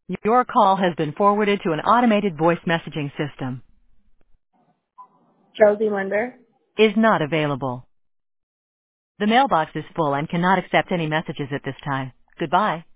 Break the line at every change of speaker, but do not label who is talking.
Your call has been forwarded to an automated voice messaging system.
Josie Linder.
Is not available. The mailbox is full and cannot accept any messages at this time. Goodbye.